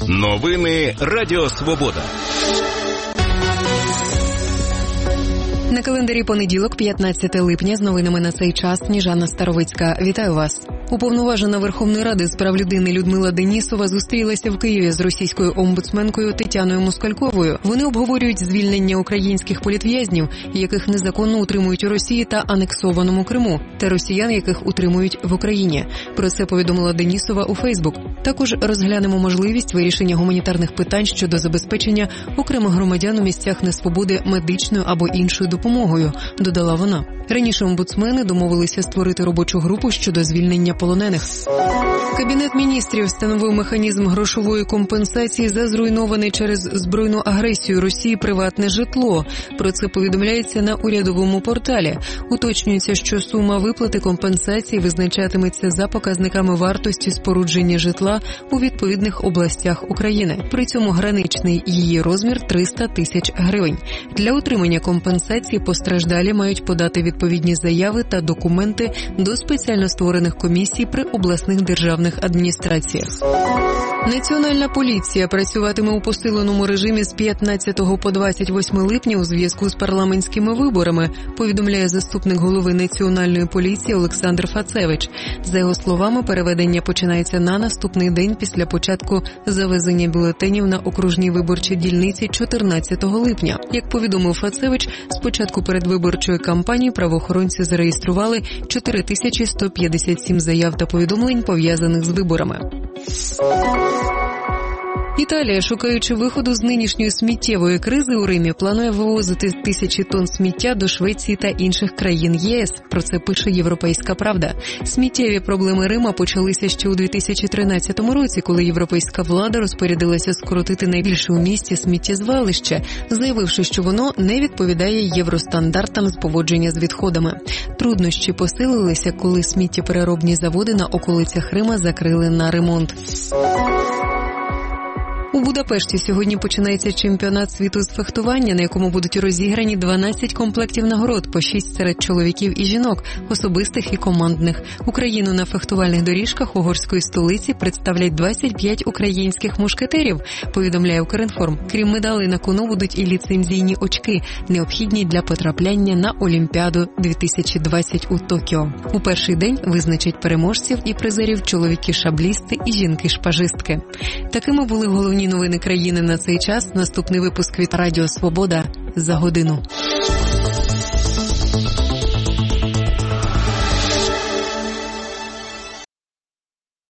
Новини Радіо Свобода. На календарі понеділок, 15 липня, з новинами на цей час Сніжана Старовицька. Вітаю вас. Уповноважена Верховної Ради з прав людини Людмила Денісова зустрілася в Києві з російською омбудсменкою Тетяною Москальковою. Вони обговорюють звільнення українських політв'язнів, яких незаконно утримують у Росії та анексованому Криму, та росіян, яких утримують в Україні. Про це повідомила Денісова у Фейсбук. Також розглянемо можливість вирішення гуманітарних питань щодо забезпечення окремих громадян у місцях несвободи медичною або іншою допомогою, додала вона. Раніше омбудсмени домовилися створити робочу групу щодо звільнення полонених. Кабінет міністрів встановив механізм грошової компенсації за зруйноване через збройну агресію Росії приватне житло. Про це повідомляється на урядовому порталі. Уточнюється, що сума виплати компенсації визначатиметься за показниками вартості спорудження житла у відповідних областях України. При цьому граничний її розмір – 300 тисяч гривень. Для отримання компенсації постраждалі мають подати відповідні заяви та документи до спеціально створених комісій при обласних державних адміністраціях. Національна поліція працюватиме у посиленому режимі з 15 по 28 липня у зв'язку з парламентськими виборами, повідомляє заступник голови Національної поліції Олександр Фацевич. За його словами, переведення починається на наступний день після початку завезення бюлетенів на окружні виборчі дільниці 14 липня. Як повідомив Фацевич, з початку передвиборчої кампанії правоохоронці зареєстрували 4157 заяв та повідомлень, пов'язаних з виборами. Італія, шукаючи виходу з нинішньої сміттєвої кризи у Римі, планує вивозити тисячі тонн сміття до Швеції та інших країн ЄС. Про це пише «Європейська правда». Сміттєві проблеми Рима почалися ще у 2013 році, коли європейська влада розпорядилася скоротити найбільше у місті сміттєзвалище, заявивши, що воно не відповідає євростандартам з поводження з відходами. Труднощі посилилися, коли сміттєпереробні заводи на околицях Рима закрили на ремонт. У Будапешті сьогодні починається чемпіонат світу з фехтування, на якому будуть розіграні 12 комплектів нагород, по 6 серед чоловіків і жінок, особистих і командних. Україну на фехтувальних доріжках угорської столиці представлять 25 українських мушкетерів, повідомляє Укрінформ. Крім медалей на кону будуть і ліцензійні очки, необхідні для потрапляння на Олімпіаду 2020 у Токіо. У перший день визначать переможців і призерів чоловіки-шаблісти і жінки-шпажистки. Такими були головні новини країни на цей час. Наступний випуск від Радіо Свобода за годину.